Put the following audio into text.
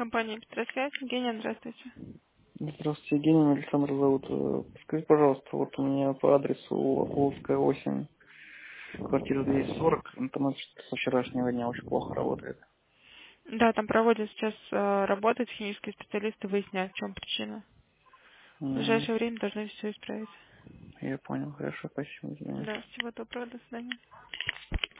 Компания «Петросвязь». Евгения, здравствуйте. Здравствуйте, Евгений, меня Александр зовут. Скажите, пожалуйста, вот у меня по адресу Волжская 8, квартира 240, интернет со вчерашнего дня очень плохо работает. Да, там проводят сейчас работы, технические специалисты выясняют, в чем причина. В М, ближайшее время должны все исправить. Я понял, хорошо, спасибо, извините. Да, всего доброго, до свидания.